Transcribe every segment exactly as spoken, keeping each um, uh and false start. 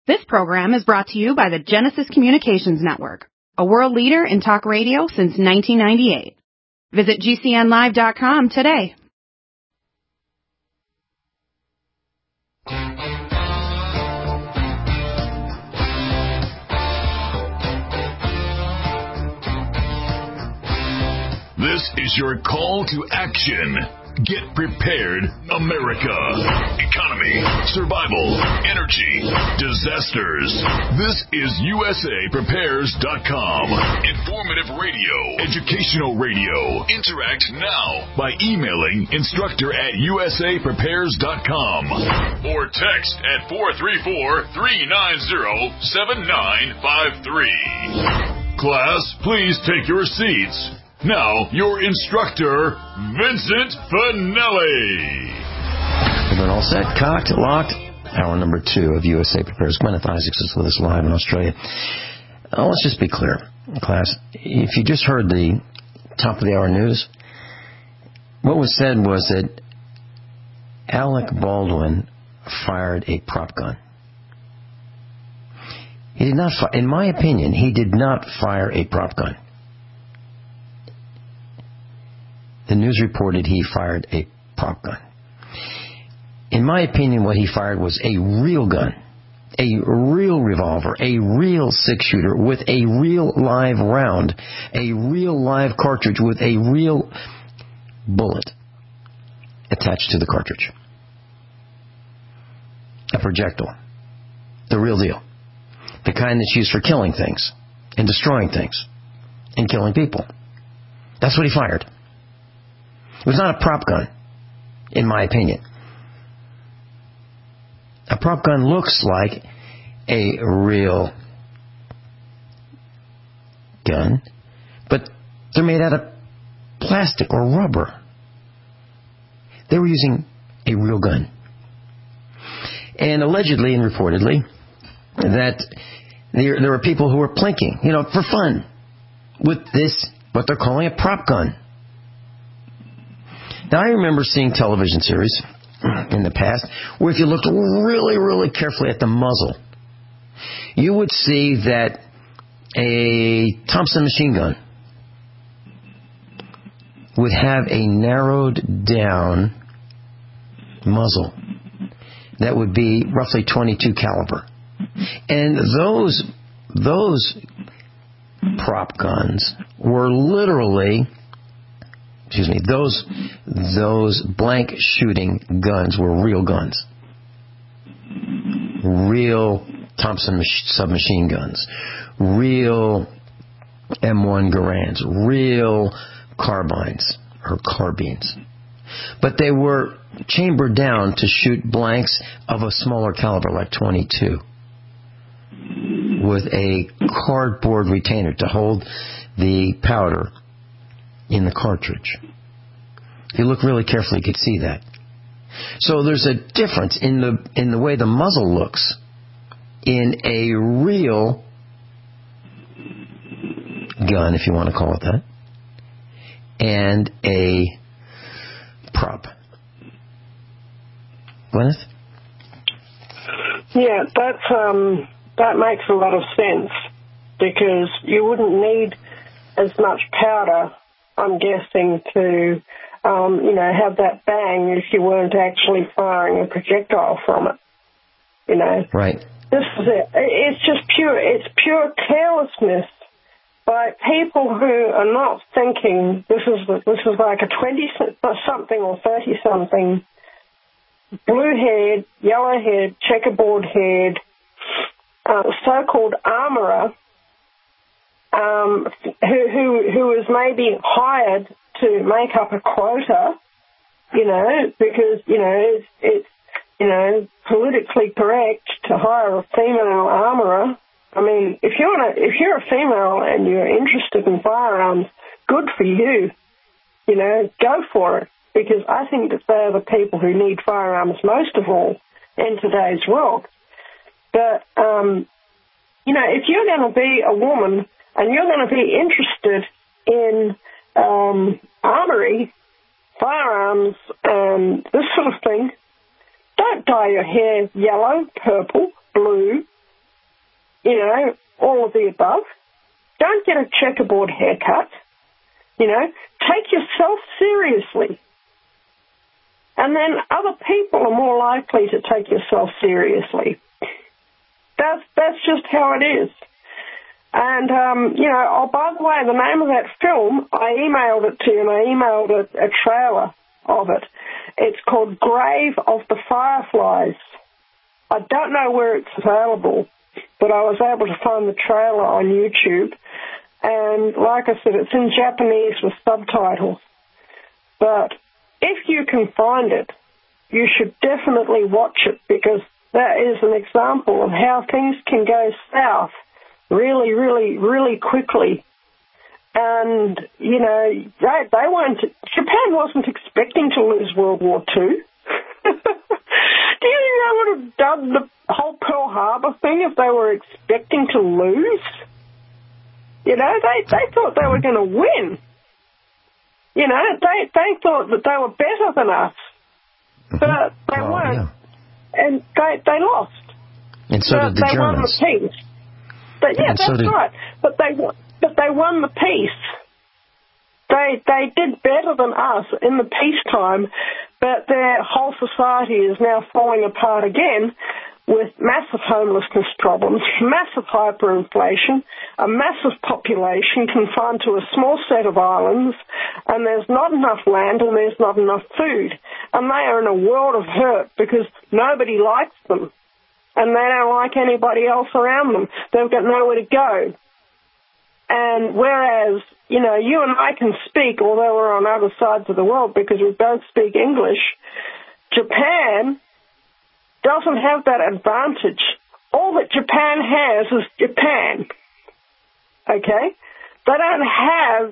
This program is brought to you by the Genesis Communications Network, a world leader in talk radio since nineteen ninety-eight. Visit G C N live dot com today. This is your call to action. Get prepared, America. Economy, survival, energy, disasters. This is U S A Prepares dot com. Informative radio, educational radio. Interact now by emailing instructor at U S A Prepares dot com or text at four three four, three nine zero, seven nine five three. Class, please take your seats. Now, your instructor, Vincent Finelli. We've been all set, cocked, locked. Hour number two of U S A Prepares. Gwyneth Isaacs is with us live in Australia. Uh, let's just be clear, class. If you just heard the top of the hour news, what was said was that Alec Baldwin fired a prop gun. He did not, fi- in my opinion, he did not fire a prop gun. The news reported he fired a prop gun. In my opinion, what he fired was a real gun, a real revolver, a real six-shooter with a real live round, a real live cartridge with a real bullet attached to the cartridge. A projectile. The real deal. The kind that's used for killing things and destroying things and killing people. That's what he fired. It was not a prop gun, in my opinion. A prop gun looks like a real gun, but they're made out of plastic or rubber. They were using a real gun. And allegedly and reportedly, that there, there were people who were plinking, you know, for fun, with this, what they're calling a prop gun. Now, I remember seeing television series in the past where if you looked really, really carefully at the muzzle, you would see that a Thompson machine gun would have a narrowed down muzzle that would be roughly twenty-two caliber. And those, those prop guns were literally... Excuse me, those those blank shooting guns were real guns. Real Thompson submachine guns. Real M one Garands. Real carbines or carbines. But they were chambered down to shoot blanks of a smaller caliber like twenty-two with a cardboard retainer to hold the powder in the cartridge. If you look really carefully, you could see that. So there's a difference in the in the way the muzzle looks in a real gun, if you want to call it that, and a prop. Gwyneth? Yeah, that's um, that makes a lot of sense because you wouldn't need as much powder, I'm guessing, to, um, you know, have that bang if you weren't actually firing a projectile from it, you know. Right. This is it. It's just pure, it's pure carelessness by people who are not thinking this is this is like a twenty-something or thirty-something, blue-haired, yellow-haired, checkerboard-haired, uh, so-called armourer, Um, who, who who is maybe hired to make up a quota, you know, because, you know, it's, it's, you know, politically correct to hire a female armourer. I mean, if you're, a, if you're a female and you're interested in firearms, good for you, you know, go for it, because I think that they're the people who need firearms most of all in today's world. But, um, you know, if you're going to be a woman and you're going to be interested in um, armory, firearms, and this sort of thing, don't dye your hair yellow, purple, blue, you know, all of the above. Don't get a checkerboard haircut. You know, take yourself seriously. And then other people are more likely to take yourself seriously. That's that's just how it is. And, um, you know, oh, by the way, the name of that film, I emailed it to you, and I emailed a, a trailer of it. It's called Grave of the Fireflies. I don't know where it's available, but I was able to find the trailer on YouTube. And like I said, it's in Japanese with subtitles. But if you can find it, you should definitely watch it, because that is an example of how things can go south really, really, really quickly. And, you know, they, they weren't, Japan wasn't expecting to lose World War Two. Do you think they would have done the whole Pearl Harbor thing if they were expecting to lose? You know, they, they thought they were going to win. You know, they, they thought that they were better than us. But they well, weren't. Yeah. And they, they lost. And so but did the they Germans. They won the peace. But yeah, and that's so did... right. But they, but they won the peace. They, they did better than us in the peacetime, but their whole society is now falling apart again, with massive homelessness problems, massive hyperinflation, a massive population confined to a small set of islands, and there's not enough land and there's not enough food. And they are in a world of hurt because nobody likes them, and they don't like anybody else around them. They've got nowhere to go. And whereas, you know, you and I can speak, although we're on other sides of the world because we both speak English, Japan doesn't have that advantage. All that Japan has is Japan. Okay? They don't have,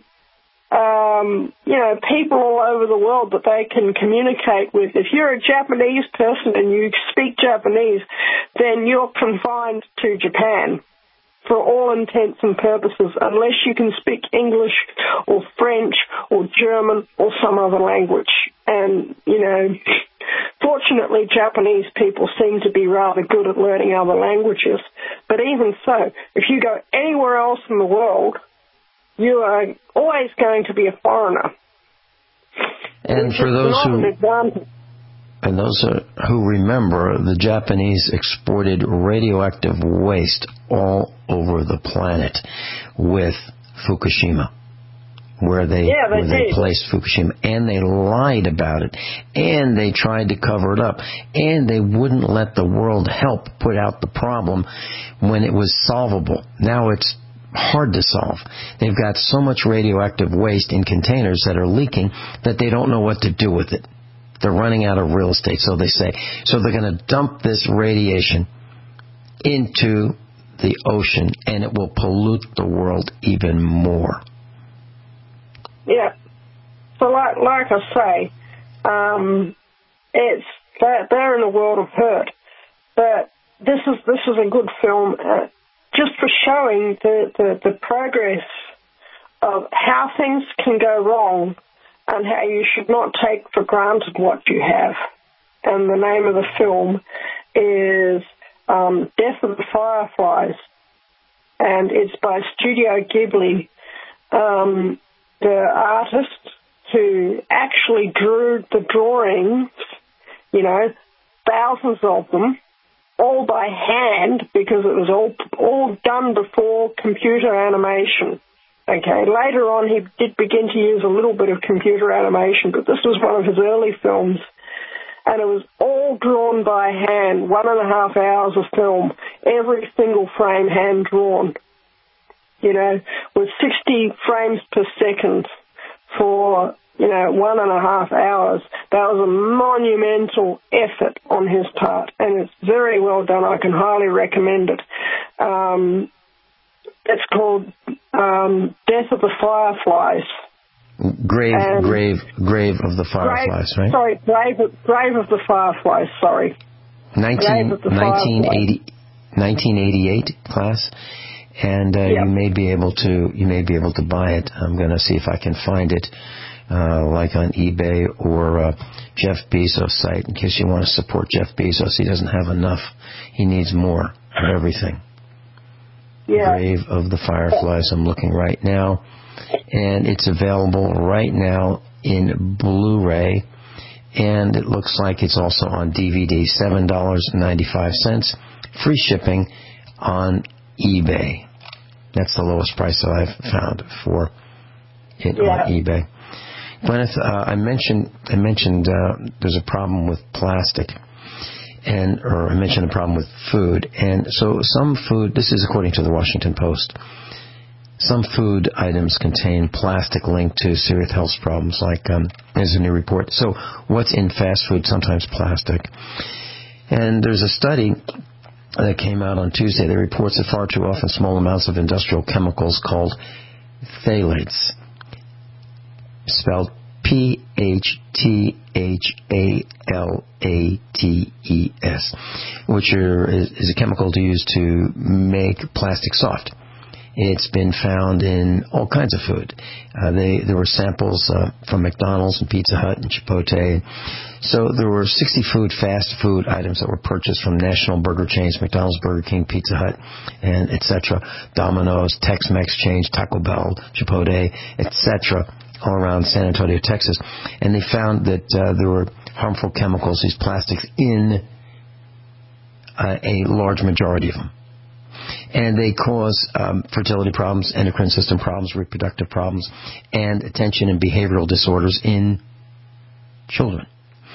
um, you know, people all over the world that they can communicate with. If you're a Japanese person and you speak Japanese, then you're confined to Japan for all intents and purposes, unless you can speak English or French or German or some other language. And, you know, fortunately, Japanese people seem to be rather good at learning other languages. But even so, if you go anywhere else in the world, you are always going to be a foreigner. And for those who... And those uh, who remember, the Japanese exported radioactive waste all over the planet with Fukushima, where they, yeah, they, where they placed Fukushima. And they lied about it. And they tried to cover it up. And they wouldn't let the world help put out the problem when it was solvable. Now it's hard to solve. They've got so much radioactive waste in containers that are leaking that they don't know what to do with it. They're running out of real estate, so they say. So they're going to dump this radiation into the ocean, and it will pollute the world even more. Yeah. So like, like I say, um, it's they're, they're in a world of hurt. But this is this is a good film uh, just for showing the, the, the progress of how things can go wrong and how you should not take for granted what you have. And the name of the film is um, Death of the Fireflies, and it's by Studio Ghibli. Um, the artist who actually drew the drawings, you know, thousands of them, all by hand, because it was all all done before computer animation. Okay, later on he did begin to use a little bit of computer animation, but this was one of his early films, and it was all drawn by hand, one and a half hours of film, every single frame hand-drawn, you know, with sixty frames per second for, you know, one and a half hours. That was a monumental effort on his part, and it's very well done. I can highly recommend it. Um, it's called um, Death of the Fireflies. Grave, and grave, grave of the Fireflies, grave, right? Sorry, grave, grave of the Fireflies. Sorry. nineteen, Grave of the nineteen Fireflies. eighty, nineteen eighty-eight class, and uh, yep. you may be able to you may be able to buy it. I'm going to see if I can find it, uh, like on eBay or uh, Jeff Bezos' site, in case you want to support Jeff Bezos. He doesn't have enough; he needs more of everything. Yeah. Grave of the Fireflies. I'm looking right now. And it's available right now in Blu-ray. And it looks like it's also on D V D. seven dollars and ninety-five cents. Free shipping on eBay. That's the lowest price that I've found for it Yeah. on eBay. Gwyneth, uh, I mentioned I mentioned uh, there's a problem with plastic, and or I mentioned a problem with food, and so some food. This is according to the Washington Post. Some food items contain plastic linked to serious health problems, like um, there's a new report. So what's in fast food? Sometimes plastic. And there's a study that came out on Tuesday that reports that far too often small amounts of industrial chemicals called phthalates, spelled P H T H A L A T E S, which are, is, is a chemical used to make plastic soft. It's been found in all kinds of food. Uh, they, there were samples uh, from McDonald's and Pizza Hut and Chipotle. So there were sixty food fast food items that were purchased from national burger chains, McDonald's, Burger King, Pizza Hut, and et cetera. Domino's, Tex-Mex chains, Taco Bell, Chipotle, et cetera, all around San Antonio, Texas. And they found that uh, there were harmful chemicals, these plastics, in uh, a large majority of them. And they cause um, fertility problems, endocrine system problems, reproductive problems, and attention and behavioral disorders in children.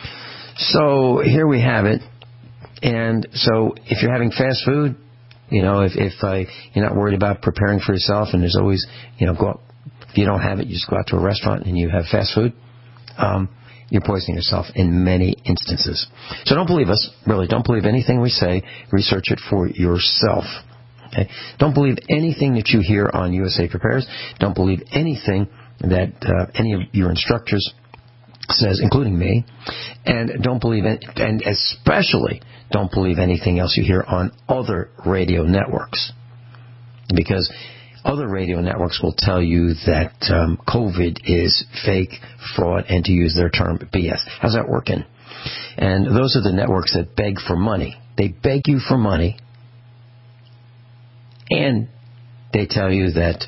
So here we have it. And so if you're having fast food, you know, if, if uh, you're not worried about preparing for yourself, and there's always, you know, go out, if you don't have it, you just go out to a restaurant and you have fast food, um, you're poisoning yourself in many instances. So don't believe us. Really, don't believe anything we say. Research it for yourself. Okay? Don't believe anything that you hear on U S A Prepares. Don't believe anything that uh, any of your instructors says, including me. And don't believe it, and especially don't believe anything else you hear on other radio networks. Because other radio networks will tell you that um, COVID is fake, fraud, and to use their term, B S. How's that working? And those are the networks that beg for money. They beg you for money, and they tell you that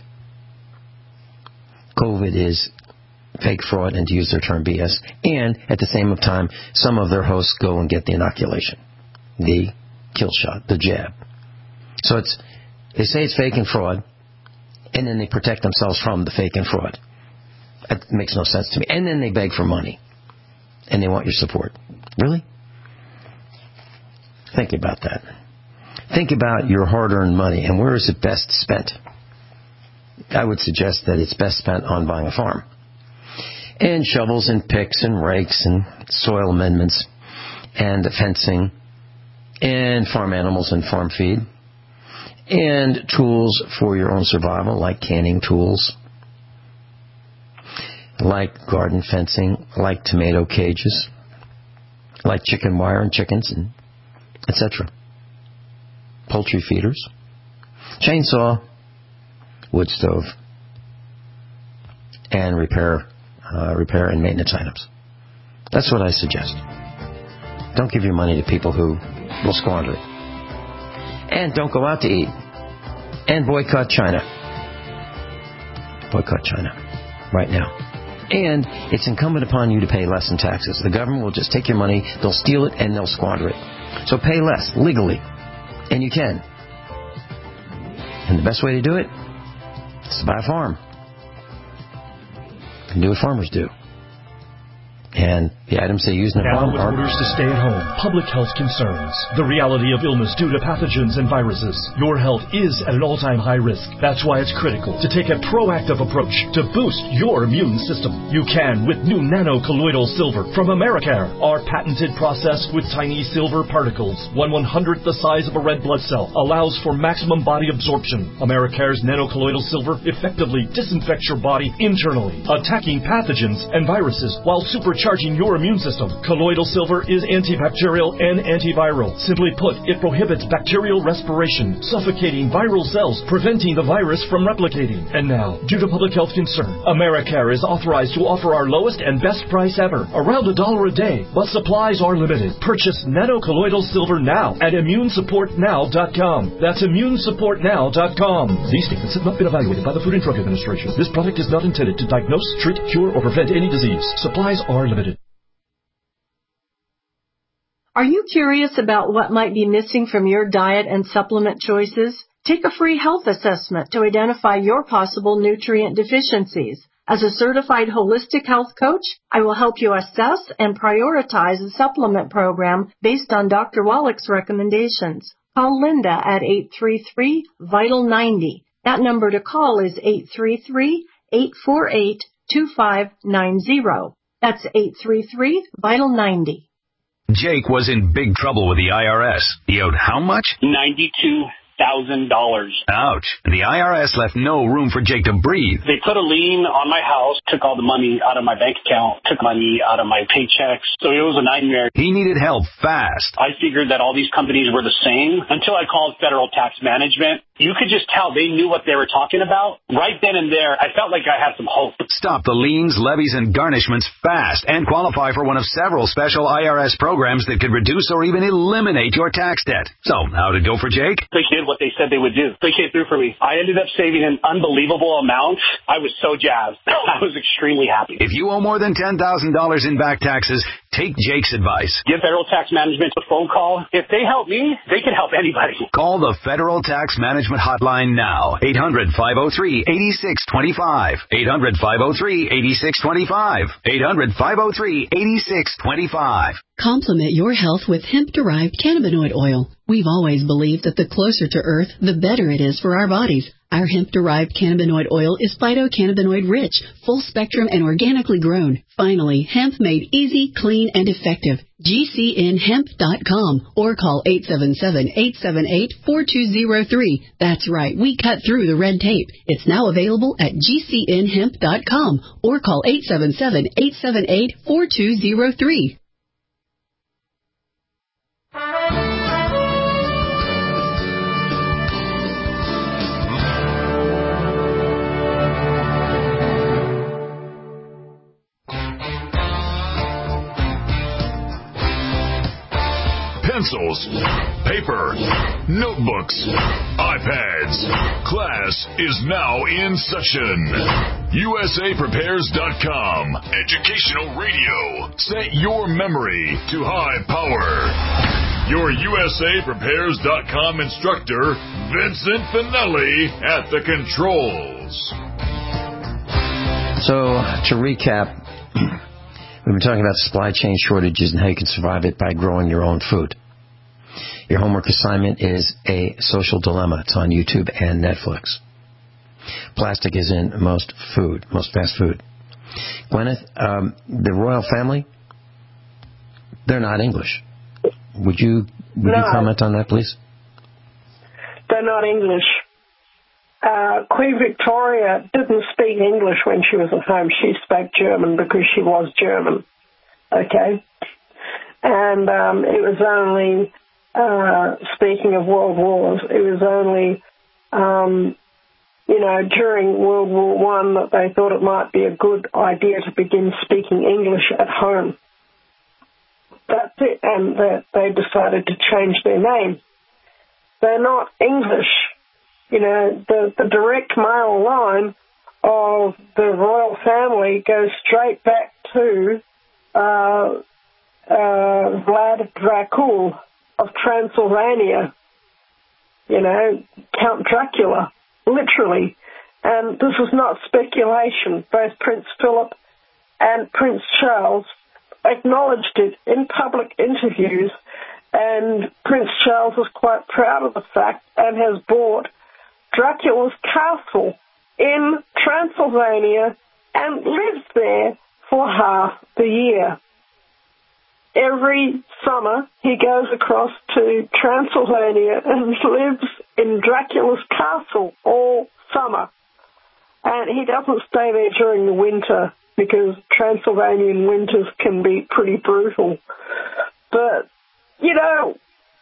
COVID is fake, fraud, and to use their term, B S. And at the same time, some of their hosts go and get the inoculation, the kill shot, the jab. So it's they say it's fake and fraud, and then they protect themselves from the fake and fraud. That makes no sense to me. And then they beg for money, and they want your support. Really? Think about that. Think about your hard-earned money, and where is it best spent? I would suggest that it's best spent on buying a farm. And shovels and picks and rakes and soil amendments and fencing and farm animals and farm feed and tools for your own survival, like canning tools, like garden fencing, like tomato cages, like chicken wire and chickens, and et cetera. Poultry feeders, chainsaw, wood stove, and repair, uh, repair and maintenance items. That's what I suggest. Don't give your money to people who will squander it. And don't go out to eat. And boycott China. Boycott China right now. And it's incumbent upon you to pay less in taxes. The government will just take your money, they'll steal it, and they'll squander it. So pay less, legally. And you can. And the best way to do it is to buy a farm. And do what farmers do. And the items they use in the now farm with are... orders to stay at home, public health concerns, the reality of illness due to pathogens and viruses. Your health is at an all-time high risk. That's why it's critical to take a proactive approach to boost your immune system. You can with new nano-colloidal silver from Americare. Our patented process with tiny silver particles, one one-hundredth the size of a red blood cell, allows for maximum body absorption. Americare's nano-colloidal silver effectively disinfects your body internally, attacking pathogens and viruses while supercharging your immune system. Colloidal silver is antibacterial and antiviral. Simply put, it prohibits bacterial respiration, suffocating viral cells, preventing the virus from replicating. And now, due to public health concern, Americare is authorized to offer our lowest and best price ever, around a dollar a day, but supplies are limited. Purchase nanocolloidal silver now at immune support now dot com. That's immune support now dot com. These statements have not been evaluated by the Food and Drug Administration. This product is not intended to diagnose, treat, cure, or prevent any disease. Supplies are limited. Are you curious about what might be missing from your diet and supplement choices? Take a free health assessment to identify your possible nutrient deficiencies. As a certified holistic health coach, I will help you assess and prioritize a supplement program based on Doctor Wallach's recommendations. Call Linda at eight three three, vital ninety. That number to call is eight three three, eight four eight, two five nine zero. That's eight three three, vital ninety. Jake was in big trouble with the I R S. He owed how much? ninety-two thousand dollars. Ouch. The I R S left no room for Jake to breathe. They put a lien on my house, took all the money out of my bank account, took money out of my paychecks. So it was a nightmare. He needed help fast. I figured that all these companies were the same until I called Federal Tax Management. You could just tell they knew what they were talking about. Right then and there, I felt like I had some hope. Stop the liens, levies, and garnishments fast and qualify for one of several special I R S programs that could reduce or even eliminate your tax debt. So, how'd it go for Jake? They did what they said they would do. They came through for me. I ended up saving an unbelievable amount. I was so jazzed. I was extremely happy. If you owe more than ten thousand dollars in back taxes, take Jake's advice. Give Federal Tax Management a phone call. If they help me, they can help anybody. Call the Federal Tax Management hotline now. eight hundred, five oh three, eight six two five. eight hundred, five oh three, eight six two five. eight hundred, five oh three, eight six two five. Complement your health with hemp-derived cannabinoid oil. We've always believed that the closer to Earth, the better it is for our bodies. Our hemp-derived cannabinoid oil is phytocannabinoid-rich, full-spectrum, and organically grown. Finally, hemp made easy, clean, and effective. G C N hemp dot com or call eight seven seven, eight seven eight, four two zero three. That's right, we cut through the red tape. It's now available at G C N hemp dot com or call eight seven seven, eight seven eight, four two zero three. Pencils, paper, notebooks, iPads. Class is now in session. U S A Prepares dot com. Educational radio. Set your memory to high power. Your U S A Prepares dot com instructor, Vincent Finelli, at the controls. So, to recap, we've been talking about supply chain shortages and how you can survive it by growing your own food. Your homework assignment is A Social Dilemma. It's on YouTube and Netflix. Plastic is in most food, most fast food. Gwyneth, um, the royal family, they're not English. Would you would no. you comment on that, please? They're not English. Uh, Queen Victoria didn't speak English when she was at home. She spoke German because she was German. Okay? And um, it was only, uh, speaking of world wars, it was only, um, you know, during World War One that they thought it might be a good idea to begin speaking English at home. That's it. And that they decided to change their name. They're not English. You know, the, the direct male line of the royal family goes straight back to uh, uh, Vlad Dracul of Transylvania, you know, Count Dracula, literally. And this is not speculation. Both Prince Philip and Prince Charles acknowledged it in public interviews, and Prince Charles is quite proud of the fact and has bought Dracula's castle in Transylvania and lives there for half the year. Every summer he goes across to Transylvania and lives in Dracula's castle all summer. And he doesn't stay there during the winter because Transylvanian winters can be pretty brutal. But, you know,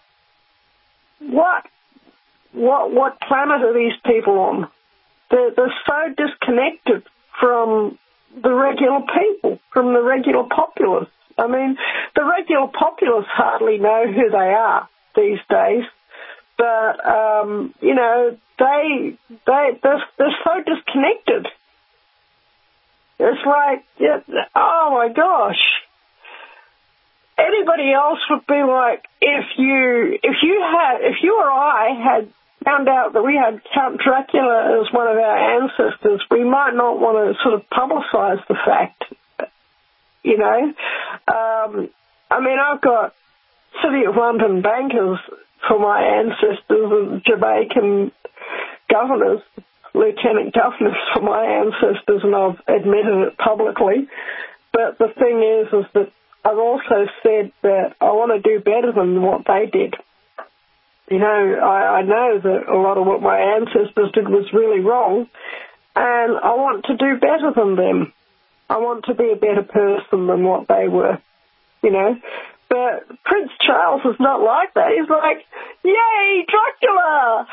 what what what planet are these people on? They're, they're so disconnected from the regular people, from the regular populace. I mean, the regular populace hardly know who they are these days. But, um, you know, they, they, they're, they're so disconnected. It's like, yeah, oh my gosh. Anybody else would be like, if you, if you had, if you or I had found out that we had Count Dracula as one of our ancestors, we might not want to sort of publicize the fact, you know. Um, I mean, I've got City of London bankers for my ancestors and Jamaican governors, lieutenant governors for my ancestors, and I've admitted it publicly. But the thing is, is that I've also said that I want to do better than what they did. You know, I, I know that a lot of what my ancestors did was really wrong, and I want to do better than them. I want to be a better person than what they were, you know. But Prince Charles is not like that. He's like, yay, Dracula!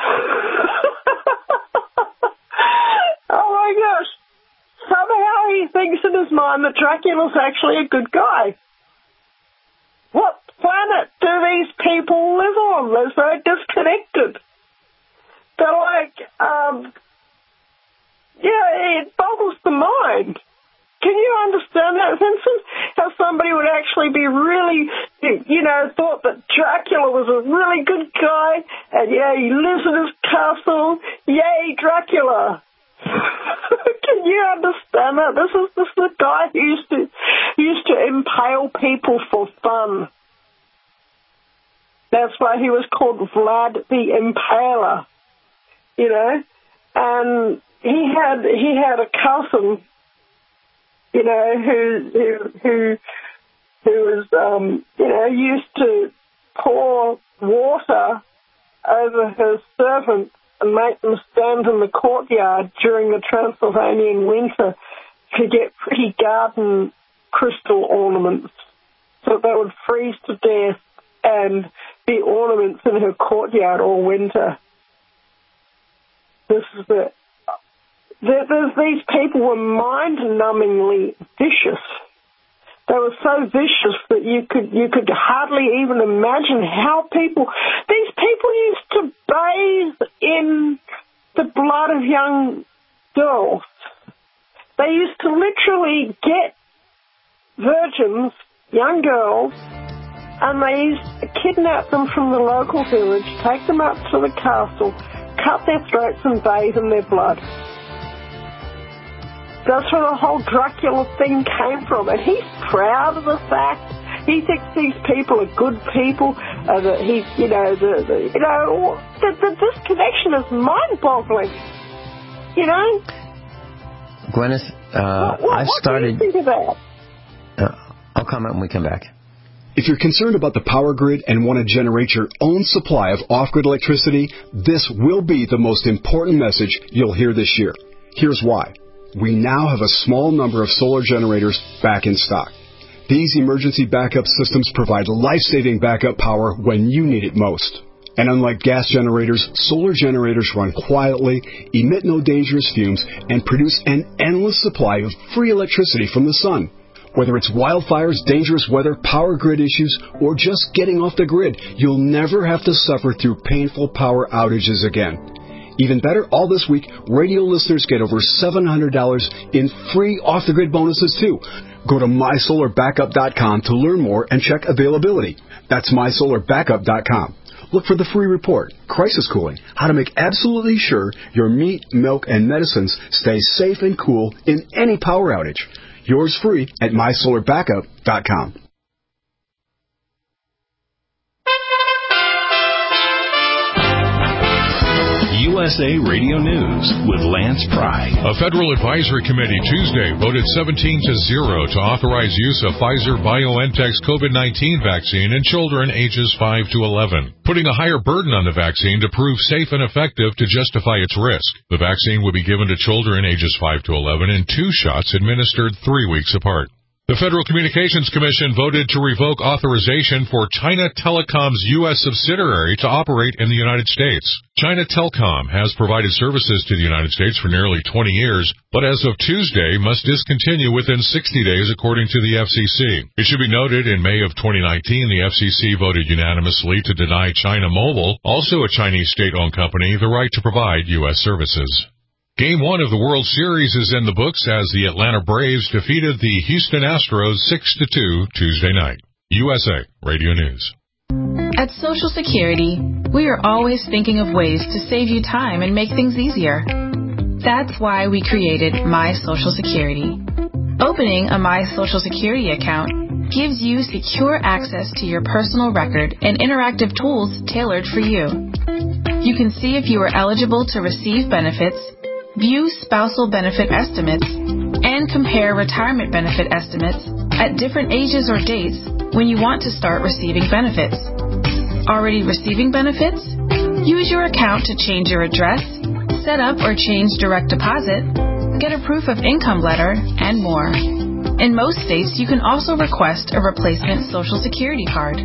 Oh my gosh. Somehow he thinks in his mind that Dracula's actually a good guy. What planet do these people live on? They're so disconnected. They're like, um, yeah, it boggles the mind. Can you understand that, Vincent? How somebody would actually be really, you know, thought that Dracula was a really good guy, and yeah, he lives in his castle. Yay, Dracula! Can you understand that? This is this is the guy who used to who used to impale people for fun. That's why he was called Vlad the Impaler. You know, and he had he had a cousin, you know, who who who who was um, you know, used to pour water over her servants and make them stand in the courtyard during the Transylvanian winter to get pretty garden crystal ornaments, so they would freeze to death and be ornaments in her courtyard all winter. This is the, the, the these people were mind-numbingly vicious. They were so vicious that you could you could hardly even imagine how people... These people used to bathe in the blood of young girls. They used to literally get virgins, young girls, and they used to kidnap them from the local village, take them up to the castle, cut their throats and bathe in their blood. That's where the whole Dracula thing came from, and he's proud of the fact. He thinks these people are good people, and that he, you know, the, the you know, the, the, this connection is mind-boggling. You know, Gwyneth, uh, what, what, I've what started. do you think of that? Uh, I'll comment when we come back. If you're concerned about the power grid and want to generate your own supply of off-grid electricity, this will be the most important message you'll hear this year. Here's why. We now have a small number of solar generators back in stock. These emergency backup systems provide life-saving backup power when you need it most. And unlike gas generators, solar generators run quietly, emit no dangerous fumes, and produce an endless supply of free electricity from the sun. Whether it's wildfires, dangerous weather, power grid issues, or just getting off the grid, you'll never have to suffer through painful power outages again. Even better, all this week, radio listeners get over seven hundred dollars in free off-the-grid bonuses, too. Go to my solar backup dot com to learn more and check availability. That's my solar backup dot com. Look for the free report, Crisis Cooling, how to make absolutely sure your meat, milk, and medicines stay safe and cool in any power outage. Yours free at my solar backup dot com. U S A Radio News with Lance Pry. A federal advisory committee Tuesday voted seventeen to zero to authorize use of Pfizer-BioNTech's COVID nineteen vaccine in children ages five to eleven, putting a higher burden on the vaccine to prove safe and effective to justify its risk. The vaccine will be given to children ages five to eleven in two shots administered three weeks apart. The Federal Communications Commission voted to revoke authorization for China Telecom's U S subsidiary to operate in the United States. China Telecom has provided services to the United States for nearly twenty years, but as of Tuesday must discontinue within sixty days according to the F C C. It should be noted in May of twenty nineteen, the F C C voted unanimously to deny China Mobile, also a Chinese state-owned company, the right to provide U S services. Game one of the World Series is in the books as the Atlanta Braves defeated the Houston Astros six to two Tuesday night. U S A Radio News. At Social Security, we are always thinking of ways to save you time and make things easier. That's why we created My Social Security. Opening a My Social Security account gives you secure access to your personal record and interactive tools tailored for you. You can see if you are eligible to receive benefits, view spousal benefit estimates, and compare retirement benefit estimates at different ages or dates when you want to start receiving benefits. Already receiving benefits? Use your account to change your address, set up or change direct deposit, get a proof of income letter, and more. In most states, you can also request a replacement Social Security card.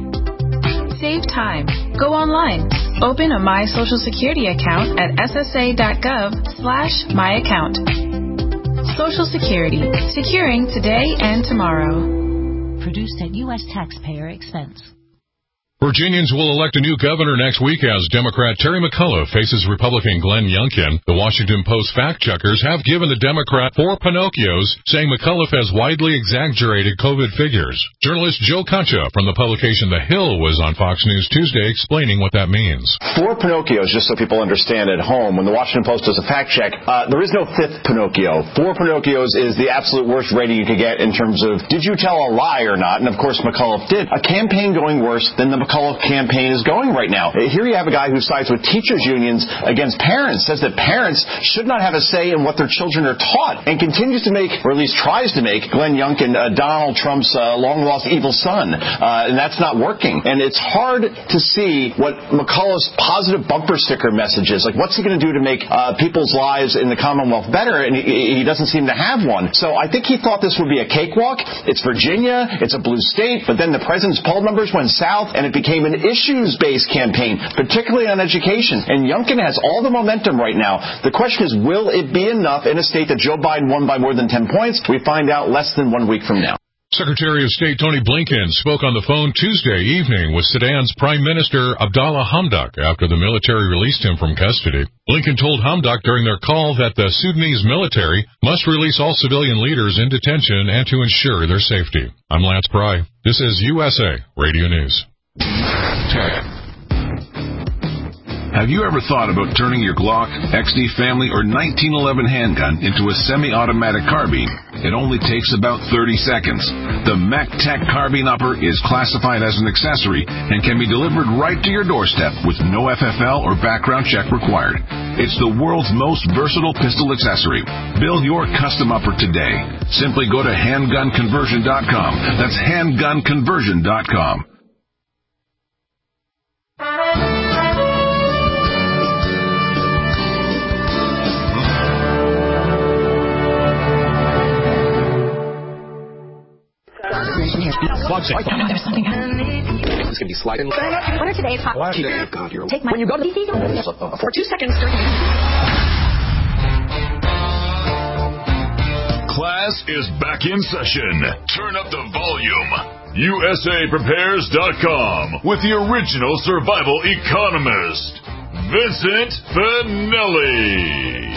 Save time. Go online. Open a My Social Security account at ssa.gov slash my account. Social Security. Securing today and tomorrow. Produced at U S taxpayer expense. Virginians will elect a new governor next week as Democrat Terry McAuliffe faces Republican Glenn Youngkin. The Washington Post fact-checkers have given the Democrat four Pinocchios, saying McAuliffe has widely exaggerated COVID figures. Journalist Joe Concha from the publication The Hill was on Fox News Tuesday explaining what that means. Four Pinocchios, just so people understand at home, when the Washington Post does a fact-check, uh, there is no fifth Pinocchio. Four Pinocchios is the absolute worst rating you could get in terms of did you tell a lie or not, and of course McAuliffe did. A campaign going worse than the McAuliffe campaign is going right now. Here you have a guy who sides with teachers unions against parents, says that parents should not have a say in what their children are taught, and continues to make, or at least tries to make, Glenn Youngkin uh, Donald Trump's uh, long-lost evil son. Uh, and that's not working. And it's hard to see what McAuliffe's positive bumper sticker message is. Like, what's he going to do to make uh, people's lives in the Commonwealth better? And he, he doesn't seem to have one. So I think he thought this would be a cakewalk. It's Virginia. It's a blue state. But then the president's poll numbers went south, and it became an issues-based campaign, particularly on education. And Youngkin has all the momentum right now. The question is, will it be enough in a state that Joe Biden won by more than ten points? We find out less than one week from now. Secretary of State Tony Blinken spoke on the phone Tuesday evening with Sudan's Prime Minister Abdallah Hamdok after the military released him from custody. Blinken told Hamdok during their call that the Sudanese military must release all civilian leaders in detention and to ensure their safety. I'm Lance Pry. This is U S A Radio News. Have you ever thought about turning your Glock, X D Family, or nineteen eleven handgun into a semi-automatic carbine? It only takes about thirty seconds. The MacTech Carbine Upper is classified as an accessory and can be delivered right to your doorstep with no F F L or background check required. It's the world's most versatile pistol accessory. Build your custom upper today. Simply go to handgun conversion dot com. That's handgun conversion dot com. There's something This can be sliding. What are today's hot? Oh, God, you're Take my when you go to the for two seconds. Class is back in session. Turn up the volume. U S A prepares dot com with the original survival economist, Vincent Finelli.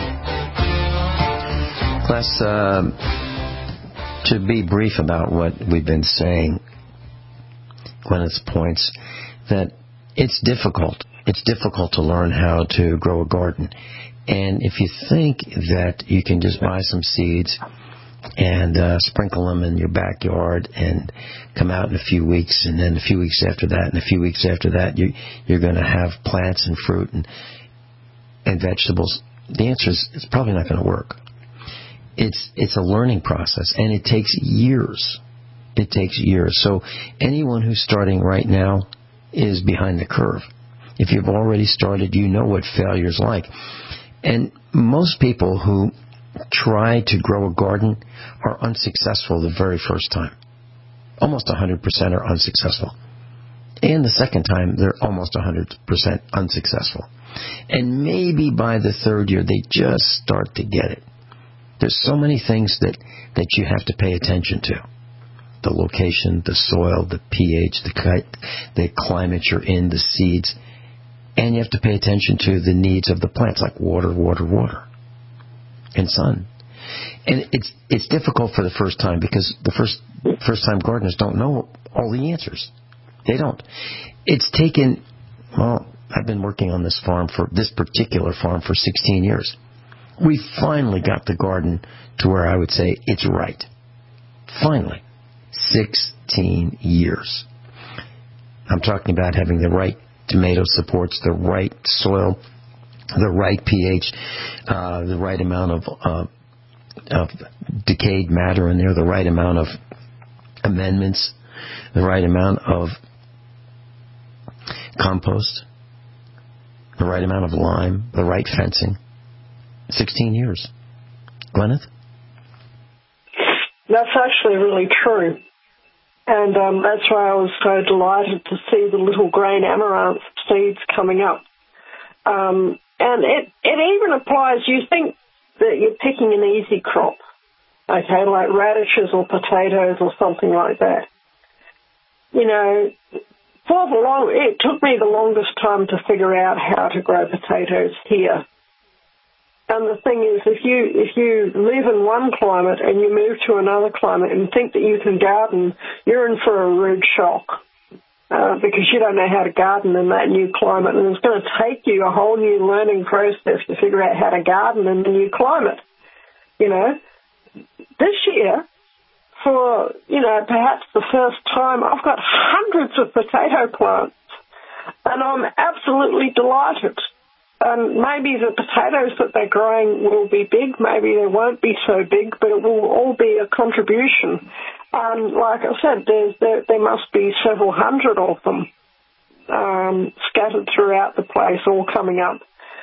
Class, uh, to be brief about what we've been saying, Gwyneth's points, that it's difficult. It's difficult to learn how to grow a garden. And if you think that you can just buy some seeds and uh, sprinkle them in your backyard and come out in a few weeks, and then a few weeks after that, and a few weeks after that, you, you're going to have plants and fruit and and vegetables, the answer is it's probably not going to work. It's it's a learning process, and it takes years. It takes years. So anyone who's starting right now is behind the curve. If you've already started, you know what failure's like. And most people who try to grow a garden are unsuccessful the very first time. Almost one hundred percent are unsuccessful. And the second time, they're almost one hundred percent unsuccessful. And maybe by the third year, they just start to get it. There's so many things that, that you have to pay attention to. The location, the soil, the pH, the, the climate you're in, the seeds. And you have to pay attention to the needs of the plants, like water, water, water, and sun. And it's it's difficult for the first time because the first first time gardeners don't know all the answers. They don't. It's taken, well, I've been working on this farm for this particular farm for sixteen years. We finally got the garden to where I would say it's right. Finally. sixteen years. I'm talking about having the right tomato supports, the right soil, the right pH, uh, the right amount of, uh, of decayed matter in there, the right amount of amendments, the right amount of compost, the right amount of lime, the right fencing. sixteen years. Gwyneth? That's actually really true. And um, that's why I was so delighted to see the little grain amaranth seeds coming up. Um, and it, it even applies, you think that you're picking an easy crop, okay, like radishes or potatoes or something like that. You know, for the long, it took me the longest time to figure out how to grow potatoes here. And the thing is, if you if you live in one climate and you move to another climate and think that you can garden, you're in for a rude shock uh, because you don't know how to garden in that new climate. And it's going to take you a whole new learning process to figure out how to garden in the new climate. You know, this year, for, you know, perhaps the first time, I've got hundreds of potato plants, and I'm absolutely delighted. Um, maybe the potatoes that they're growing will be big, maybe they won't be so big, but it will all be a contribution. Um, like I said, there's, there, there must be several hundred of them um, scattered throughout the place, all coming up.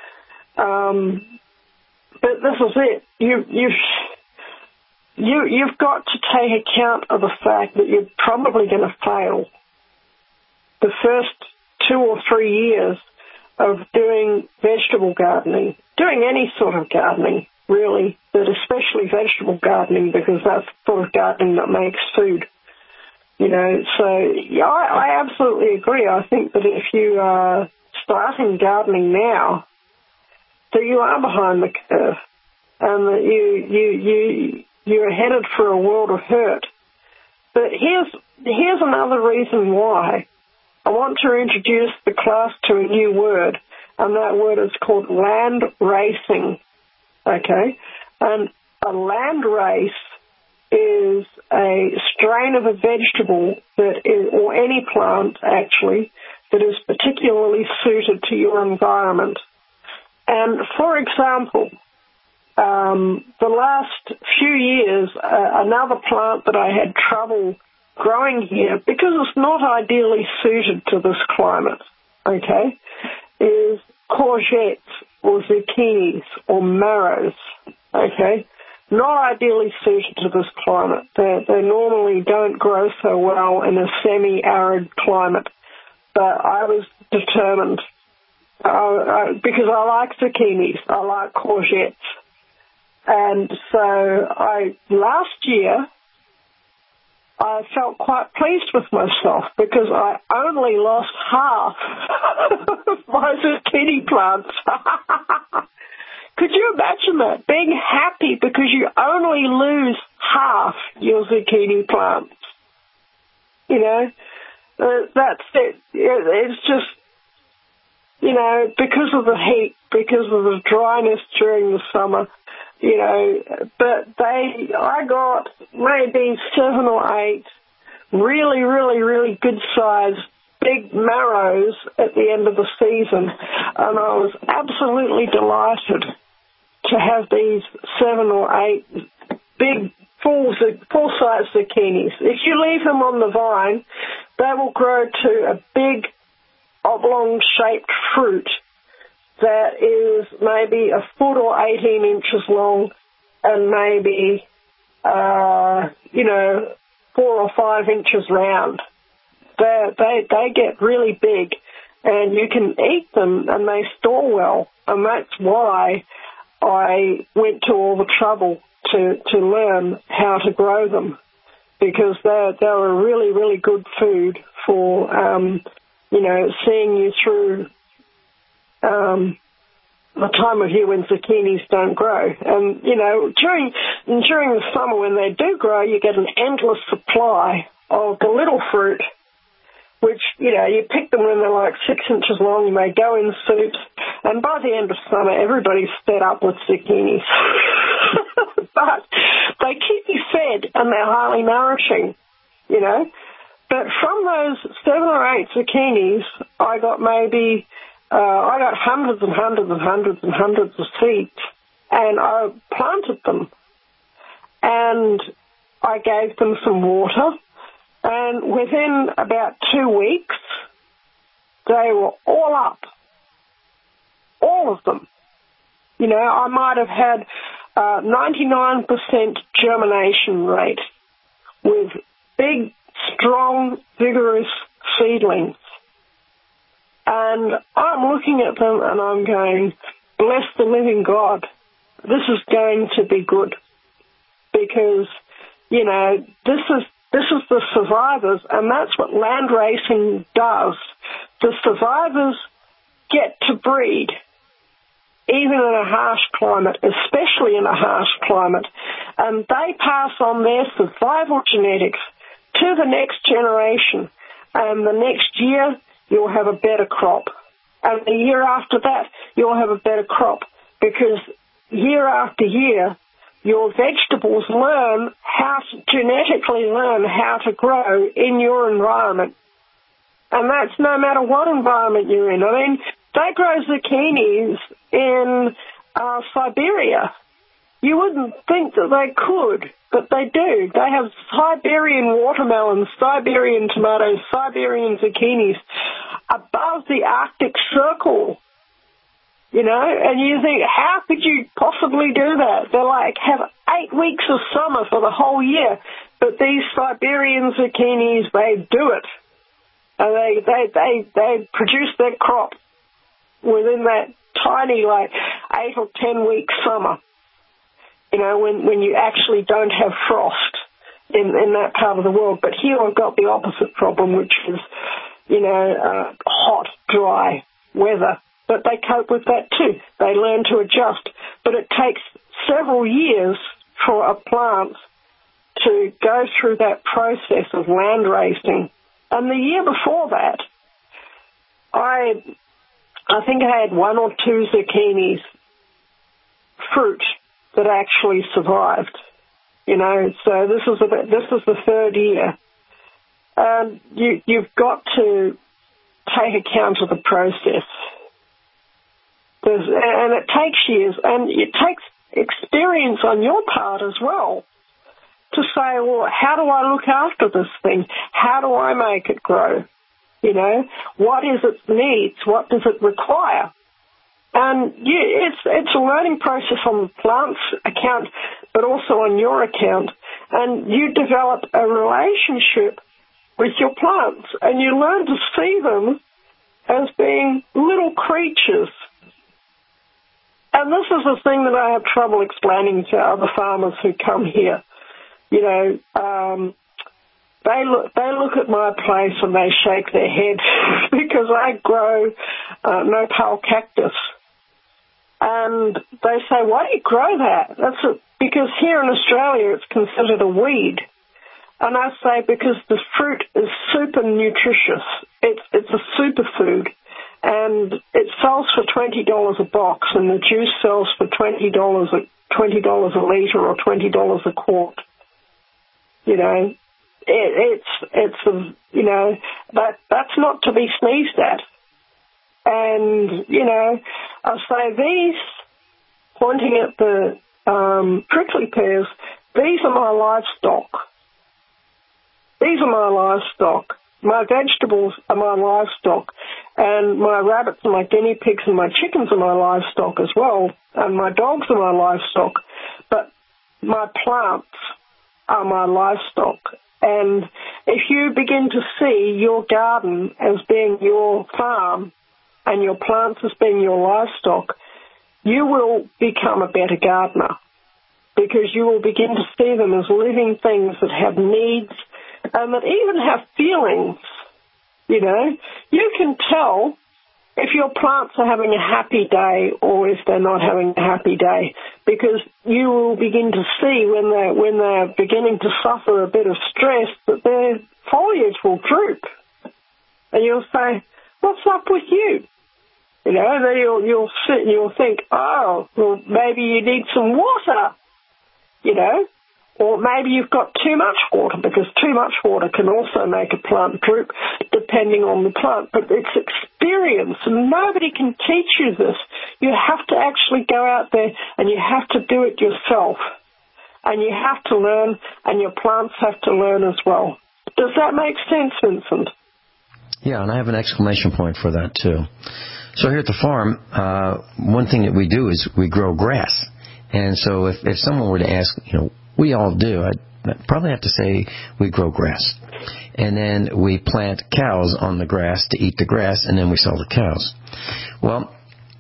Um, but this is it. You, you've, you, you've got to take account of the fact that you're probably going to fail the first two or three years of doing vegetable gardening, doing any sort of gardening, really, but especially vegetable gardening because that's the sort of gardening that makes food. You know, so yeah, I, I absolutely agree. I think that if you are starting gardening now, that you are behind the curve and that you, you, you, you're headed for a world of hurt. But here's, here's another reason why. I want to introduce the class to a new word, and that word is called land racing, okay? And a land race is a strain of a vegetable that is, or any plant, actually, that is particularly suited to your environment. And, for example, um, the last few years, uh, another plant that I had trouble growing here, because it's not ideally suited to this climate, okay, is courgettes or zucchinis or marrows, okay, not ideally suited to this climate. They, they normally don't grow so well in a semi-arid climate, but I was determined, uh, uh, because I like zucchinis, I like courgettes, and so I, last year, I felt quite pleased with myself because I only lost half of my zucchini plants. Could you imagine that? Being happy because you only lose half your zucchini plants. You know, uh, that's it. It's just, you know, because of the heat, because of the dryness during the summer, you know, but they, I got maybe seven or eight really, really, really good sized big marrows at the end of the season, and I was absolutely delighted to have these seven or eight big full, full-size zucchinis. If you leave them on the vine, they will grow to a big oblong-shaped fruit that is maybe a foot or eighteen inches long and maybe, uh, you know, four or five inches round. They, they, they get really big, and you can eat them, and they store well, and that's why I went to all the trouble to, to learn how to grow them, because they're, they're a really, really good food for, um, you know, seeing you through um, the time of year when zucchinis don't grow. And, you know, during, during the summer when they do grow, you get an endless supply of the little fruit, which, you know, you pick them when they're like six inches long, and they go in soups, and by the end of summer, everybody's fed up with zucchinis. But they keep you fed, and they're highly nourishing, you know. But from those seven or eight zucchinis, I got maybe, uh, I got hundreds and hundreds and hundreds and hundreds of seeds, and I planted them, and I gave them some water, and within about two weeks, they were all up. All of them. You know, I might have had uh, ninety-nine percent germination rate with big, strong, vigorous seedlings. And I'm looking at them and I'm going, bless the living God, this is going to be good. Because, you know, this is This is the survivors, and that's what land racing does. The survivors get to breed, even in a harsh climate, especially in a harsh climate, and they pass on their survival genetics to the next generation, and the next year you'll have a better crop, and the year after that you'll have a better crop, because year after year your vegetables learn how to genetically learn how to grow in your environment. And that's no matter what environment you're in. I mean, they grow zucchinis in uh, Siberia. You wouldn't think that they could, but they do. They have Siberian watermelons, Siberian tomatoes, Siberian zucchinis above the Arctic Circle. You know, and you think, how could you possibly do that? They're like, have eight weeks of summer for the whole year, but these Siberian zucchinis, they do it. And they, they, they, they produce their crop within that tiny, like, eight or ten week summer. You know, when, when you actually don't have frost in, in that part of the world. But here I've got the opposite problem, which is, you know, uh, hot, dry weather. But they cope with that too. They learn to adjust. But it takes several years for a plant to go through that process of land racing. And the year before that, I I think I had one or two zucchinis fruit that actually survived. You know, so this is a, this is the third year. And you, you've got to take account of the process. There's, and it takes years, and it takes experience on your part as well to say, well, how do I look after this thing? How do I make it grow? You know, what is its needs? What does it require? And you, it's it's a learning process on the plant's account, but also on your account. And you develop a relationship with your plants, and you learn to see them as being little creatures. And this is the thing that I have trouble explaining to other farmers who come here. You know, um, they look they look at my place and they shake their head because I grow uh, nopal cactus. And they say, why do you grow that? That's a, because here in Australia it's considered a weed. And I say, because the fruit is super nutritious. It's, it's a superfood. And it sells for twenty dollars a box, and the juice sells for twenty dollars a, twenty dollars a litre or twenty dollars a quart. You know, it, it's, it's, a, you know, that, that's not to be sneezed at. And, you know, I say these, pointing at the um, prickly pears, these are my livestock. These are my livestock. My vegetables are my livestock. And my rabbits and my guinea pigs and my chickens are my livestock as well. And my dogs are my livestock. But my plants are my livestock. And if you begin to see your garden as being your farm and your plants as being your livestock, you will become a better gardener, because you will begin to see them as living things that have needs and that even have feelings. You know, you can tell if your plants are having a happy day or if they're not having a happy day, because you will begin to see when they're, when they're beginning to suffer a bit of stress that their foliage will droop. And you'll say, what's up with you? You know, then you'll, you'll sit and you'll think, oh, well, maybe you need some water, you know, or maybe you've got too much water, because too much water can also make a plant droop depending on the plant. But it's experience, and nobody can teach you this. You have to actually go out there and you have to do it yourself. And you have to learn, and your plants have to learn as well. Does that make sense, Vincent? Yeah, and I have an exclamation point for that, too. So here at the farm, uh, one thing that we do is we grow grass. And so if, if someone were to ask, you know, we all do, I'd, I'd probably have to say we grow grass. And then we plant cows on the grass to eat the grass, and then we sell the cows. Well,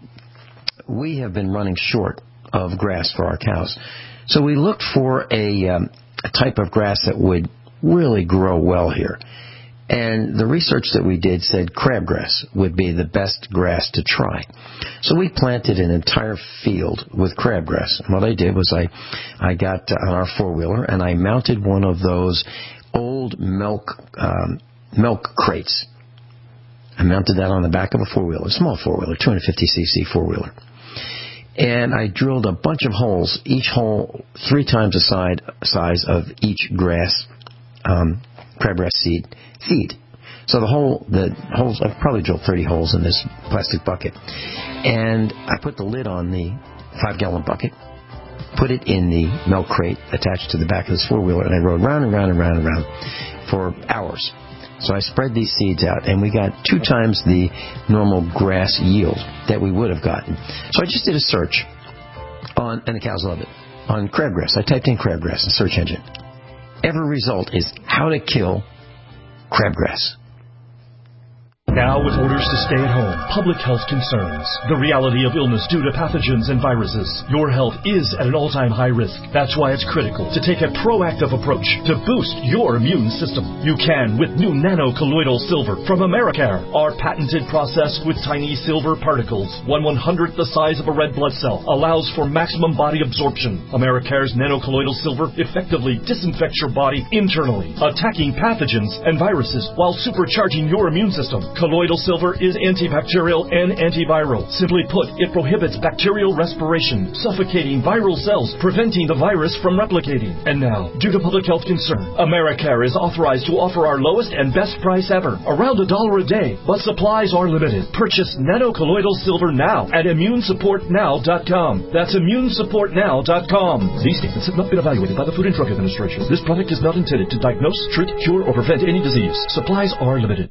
we have been running short of grass for our cows. So we looked for a, um, a type of grass that would really grow well here. And the research that we did said crabgrass would be the best grass to try. So we planted an entire field with crabgrass. And what I did was I, I got on our four-wheeler and I mounted one of those old milk um, milk crates. I mounted that on the back of a four-wheeler, a small four-wheeler, two hundred fifty c c four-wheeler. And I drilled a bunch of holes, each hole three times the side, size of each grass, um, crabgrass seed. seed. So the hole, the holes, I've probably drilled thirty holes in this plastic bucket. And I put the lid on the five-gallon bucket, put it in the milk crate attached to the back of this four-wheeler, and I rode round and round and round and round for hours. So I spread these seeds out, and we got two times the normal grass yield that we would have gotten. So I just did a search on, and the cows love it, on crabgrass. I typed in crabgrass in the search engine. Every result is how to kill crabgrass. Now, with orders to stay at home, public health concerns, the reality of illness due to pathogens and viruses, your health is at an all-time high risk. That's why it's critical to take a proactive approach to boost your immune system. You can with new nano-colloidal silver from Americare. Our patented process with tiny silver particles, one one-hundredth the size of a red blood cell, allows for maximum body absorption. Americare's nano-colloidal silver effectively disinfects your body internally, attacking pathogens and viruses while supercharging your immune system. Colloidal silver is antibacterial and antiviral. Simply put, it prohibits bacterial respiration, suffocating viral cells, preventing the virus from replicating. And now, due to public health concern, Americare is authorized to offer our lowest and best price ever, around a dollar a day, but supplies are limited. Purchase nano-colloidal silver now at immune support now dot com. That's immune support now dot com. These statements have not been evaluated by the Food and Drug Administration. This product is not intended to diagnose, treat, cure, or prevent any disease. Supplies are limited.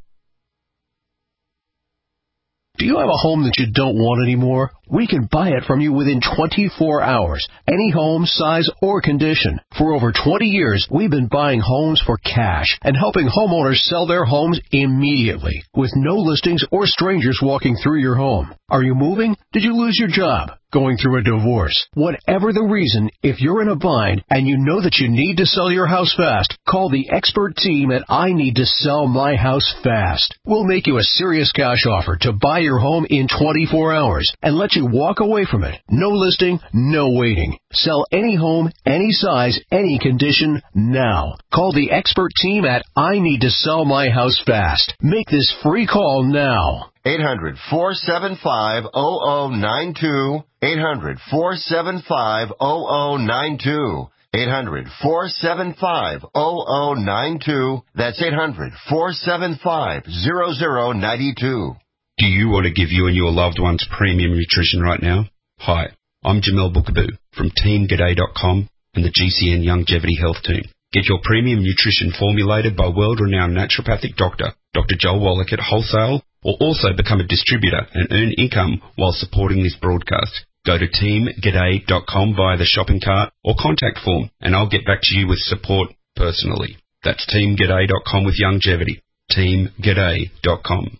Do you have a home that you don't want anymore? We can buy it from you within twenty-four hours. Any home, size, or condition. For over twenty years, we've been buying homes for cash and helping homeowners sell their homes immediately with no listings or strangers walking through your home. Are you moving? Did you lose your job? Going through a divorce? Whatever the reason, if you're in a bind and you know that you need to sell your house fast, call the expert team at I Need to Sell My House Fast. We'll make you a serious cash offer to buy your home in twenty-four hours and let you walk away from it. No listing, no waiting. Sell any home, any size, any condition, now. Call the expert team at I Need to Sell My House Fast. Make this free call now. eight hundred, four seven five, zero zero nine two. eight hundred, four seven five, zero zero nine two. eight hundred, four seven five, zero zero nine two. That's eight hundred, four seven five, zero zero nine two. Do you want to give you and your loved ones premium nutrition right now? Hi, I'm Jamel Bookaboo from Team G'day dot com and the G C N Longevity Health Team. Get your premium nutrition formulated by world-renowned naturopathic doctor, Doctor Joel Wallach at Wholesale, or also become a distributor and earn income while supporting this broadcast. Go to Team G'day dot com via the shopping cart or contact form, and I'll get back to you with support personally. That's Team G'day dot com with longevity. Team G'day dot com.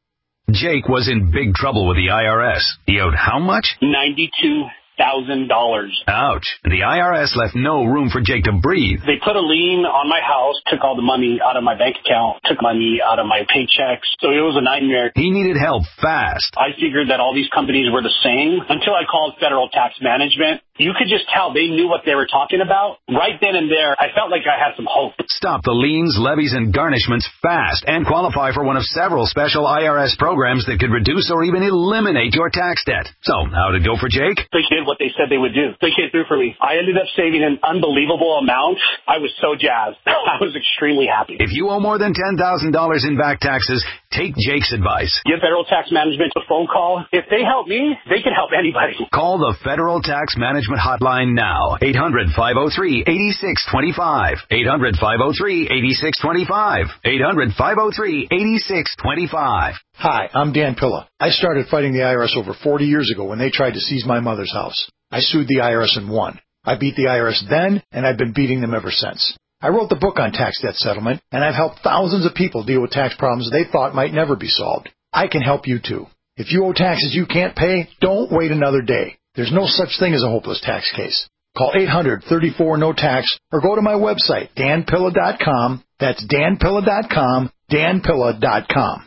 Jake was in big trouble with the I R S. He owed how much? ninety-two thousand dollars. Ouch. The I R S left no room for Jake to breathe. They put a lien on my house, took all the money out of my bank account, took money out of my paychecks. So it was a nightmare. He needed help fast. I figured that all these companies were the same until I called Federal Tax Management. You could just tell they knew what they were talking about. Right then and there, I felt like I had some hope. Stop the liens, levies, and garnishments fast and qualify for one of several special I R S programs that could reduce or even eliminate your tax debt. So, how'd it go for Jake? They did what they said they would do. They came through for me. I ended up saving an unbelievable amount. I was so jazzed. I was extremely happy. If you owe more than ten thousand dollars in back taxes, take Jake's advice. Give Federal Tax Management a phone call. If they help me, they can help anybody. Call the Federal Tax Management hotline now. eight hundred, five oh three, eight six two five. eight hundred, five oh three, eight six two five. eight hundred, five oh three, eight six two five. Hi, I'm Dan Pilla. I started fighting the I R S over forty years ago when they tried to seize my mother's house. I sued the I R S and won. I beat the I R S then, and I've been beating them ever since. I wrote the book on tax debt settlement, and I've helped thousands of people deal with tax problems they thought might never be solved. I can help you too. If you owe taxes you can't pay, don't wait another day. There's no such thing as a hopeless tax case. Call eight hundred, thirty-four, no tax or go to my website, dan pilla dot com. That's dan pilla dot com, dan pilla dot com.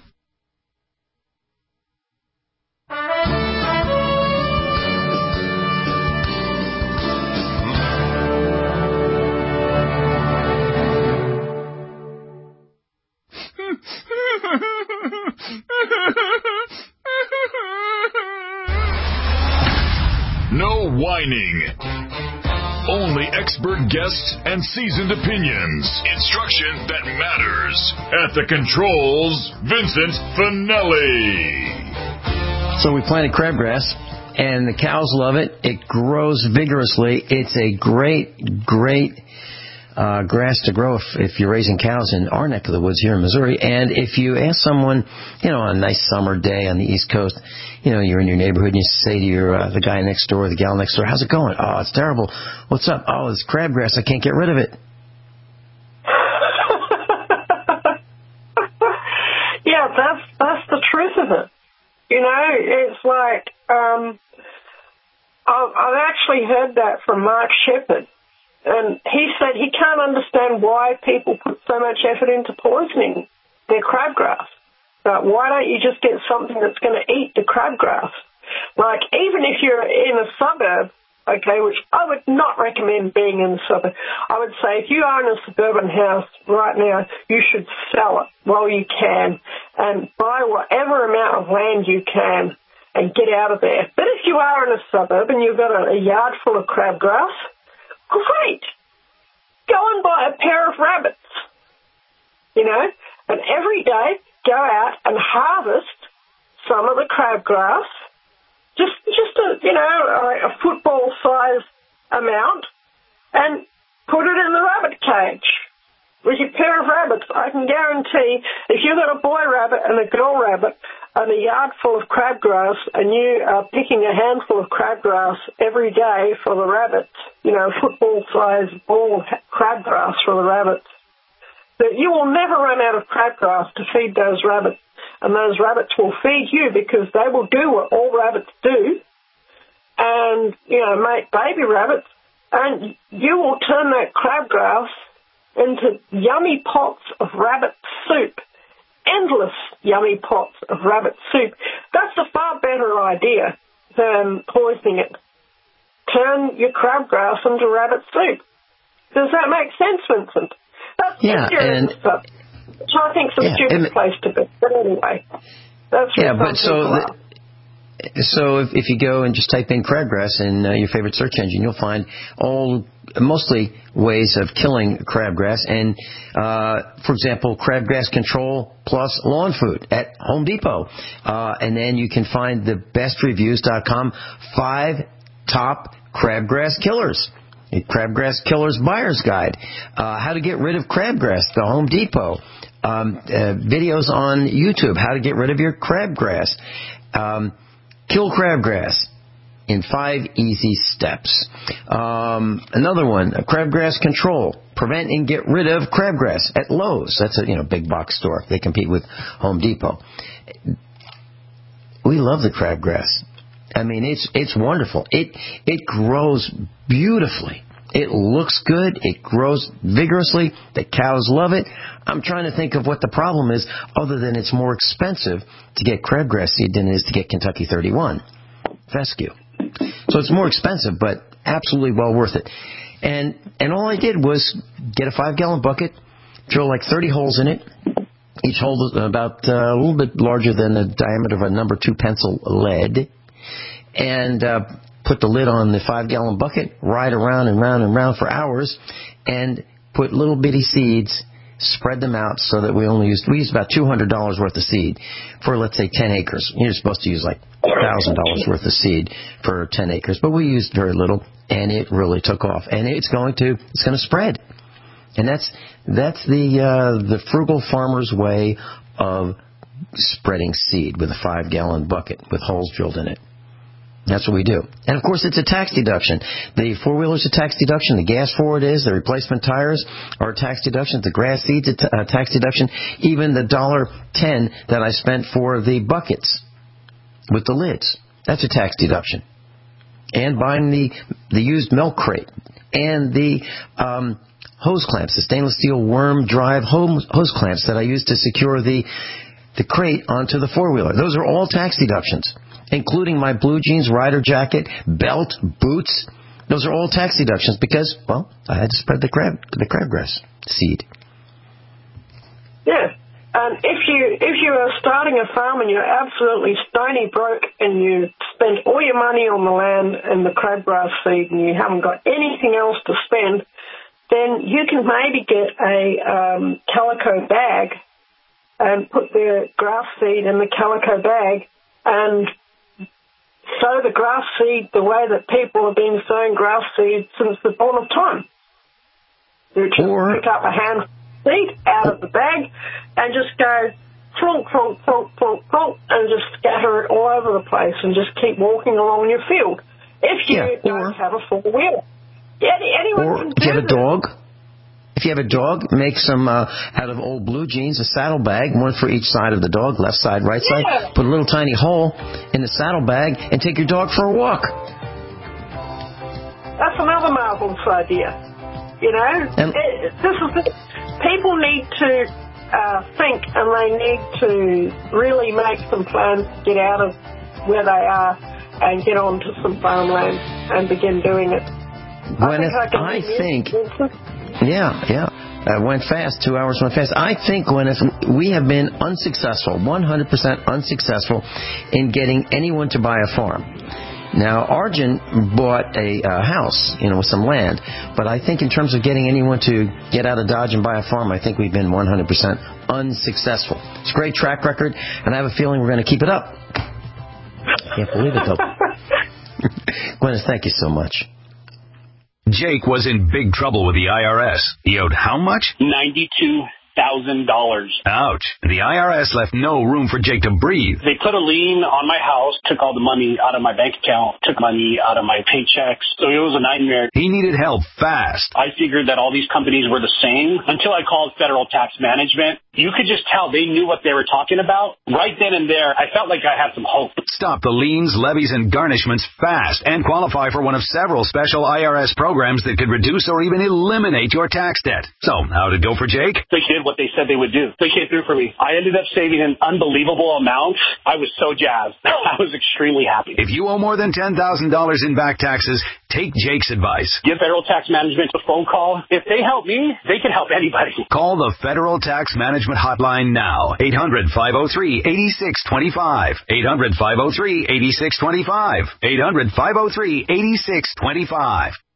No whining. Only expert guests and seasoned opinions. Instruction that matters. At the controls, Vincent Finelli. So we planted crabgrass, and the cows love it. It grows vigorously. It's a great, great uh, grass to grow if, if you're raising cows in our neck of the woods here in Missouri. And if you ask someone, you know, on a nice summer day on the East Coast, you know, you're in your neighborhood and you say to your uh, the guy next door, the gal next door, how's it going? Oh, it's terrible. What's up? Oh, it's crabgrass. I can't get rid of it. Yeah, that's that's the truth of it. You know, it's like um, I've, I've actually heard that from Mark Shepard, and he said he can't understand why people put so much effort into poisoning their crabgrass. But why don't you just get something that's going to eat the crabgrass? Like, even if you're in a suburb, okay, which I would not recommend being in a suburb. I would say if you own a suburban house right now, you should sell it while you can and buy whatever amount of land you can and get out of there. But if you are in a suburb and you've got a, a yard full of crabgrass, great. Go and buy a pair of rabbits, you know, and every day go out and harvest some of the crabgrass, just just a, you know, a, a football-sized amount, and put it in the rabbit cage with your pair of rabbits. I can guarantee if you've got a boy rabbit and a girl rabbit and a yard full of crabgrass and you are picking a handful of crabgrass every day for the rabbits, you know, football-sized ball crabgrass for the rabbits, that you will never run out of crabgrass to feed those rabbits, and those rabbits will feed you because they will do what all rabbits do and, you know, make baby rabbits, and you will turn that crabgrass into yummy pots of rabbit soup, endless yummy pots of rabbit soup. That's a far better idea than poisoning it. Turn your crabgrass into rabbit soup. Does that make sense, Vincent? That's yeah, and stuff, which I think's a yeah, stupid and, place to be. But anyway, that's yeah. But so, the, so if, if you go and just type in crabgrass in uh, your favorite search engine, you'll find all mostly ways of killing crabgrass. And, uh, for example, Crabgrass Control Plus Lawn Food at Home Depot. Uh, and then you can find the best reviews dot com, five top crabgrass killers. Crabgrass Killer's Buyer's Guide. Uh, how to get rid of crabgrass, the Home Depot. Um, uh, videos on YouTube, how to get rid of your crabgrass. Um, kill crabgrass in five easy steps. Um, another one, Crabgrass Control, prevent and get rid of crabgrass at Lowe's. That's a you know big box store. They compete with Home Depot. We love the crabgrass. I mean, it's it's wonderful. It it grows beautifully. It looks good. It grows vigorously. The cows love it. I'm trying to think of what the problem is, other than it's more expensive to get crabgrass seed than it is to get Kentucky thirty-one fescue. So it's more expensive, but absolutely well worth it. And and all I did was get a five-gallon bucket, drill like thirty holes in it. Each hole is about uh, a little bit larger than the diameter of a number two pencil lead. And uh, put the lid on the five-gallon bucket, ride around and round and round for hours, and put little bitty seeds, spread them out so that we only used, we used about two hundred dollars worth of seed for, let's say, ten acres. You're supposed to use like one thousand dollars worth of seed for ten acres, but we used very little, and it really took off. And it's going to, it's going to spread. And that's, that's the, uh, the frugal farmer's way of spreading seed with a five-gallon bucket with holes drilled in it. That's what we do. And, of course, it's a tax deduction. The four-wheeler's a tax deduction. The gas forward is. The replacement tires are a tax deduction. The grass seed's a, t- a tax deduction. Even the one dollar ten that I spent for the buckets with the lids, that's a tax deduction. And buying the, the used milk crate and the um, hose clamps, the stainless steel worm drive hose, hose clamps that I used to secure the, the crate onto the four-wheeler. Those are all tax deductions, including my blue jeans, rider jacket, belt, boots. Those are all tax deductions because, well, I had to spread the crab, the crabgrass seed. Yeah, and if you if you are starting a farm and you're absolutely stony broke and you spent all your money on the land and the crabgrass seed and you haven't got anything else to spend, then you can maybe get a um, calico bag and put the grass seed in the calico bag and sow the grass seed the way that people have been sowing grass seed since the dawn of time. You just or, pick up a hand seed out of the bag and just go flunk, flunk, flunk, flunk, flunk, and just scatter it all over the place and just keep walking along your field. If you yeah, don't or, have a four-wheeler. Yeah, anyone or can do if you have a that. dog, if you have a dog, make some uh, out of old blue jeans, a saddle bag, one for each side of the dog, left side, right yeah. side. Put a little tiny hole in the saddle bag and take your dog for a walk. That's another marvelous idea. You know, and, it, this is the, people need to uh, think, and they need to really make some plans to get out of where they are and get onto some farmland and begin doing it. When I think, I, I think yeah, yeah. Uh, went fast. Two hours went fast. I think, Gwyneth, we have been unsuccessful, one hundred percent unsuccessful in getting anyone to buy a farm. Now, Arjun bought a uh, house, you know, with some land, but I think in terms of getting anyone to get out of Dodge and buy a farm, I think we've been one hundred percent unsuccessful. It's a great track record, and I have a feeling we're going to keep it up. Can't believe it, though. Gwyneth, thank you so much. Jake was in big trouble with the I R S. He owed how much? ninety-two thousand dollars. Ouch. The I R S left no room for Jake to breathe. They put a lien on my house, took all the money out of my bank account, took money out of my paychecks. So it was a nightmare. He needed help fast. I figured that all these companies were the same until I called Federal Tax Management. You could just tell they knew what they were talking about. Right then and there, I felt like I had some hope. Stop the liens, levies, and garnishments fast and qualify for one of several special I R S programs that could reduce or even eliminate your tax debt. So, how'd it go for Jake? They gave did what they said they would do. They came through for me. I ended up saving an unbelievable amount. I was so jazzed. I was extremely happy. If you owe more than ten thousand dollars in back taxes, take Jake's advice. Give Federal Tax Management a phone call. If they help me, they can help anybody. Call the Federal Tax Management Hotline now. eight hundred, five oh three, eight six two five. eight hundred, five oh three, eight six two five. eight hundred, five oh three, eight six two five.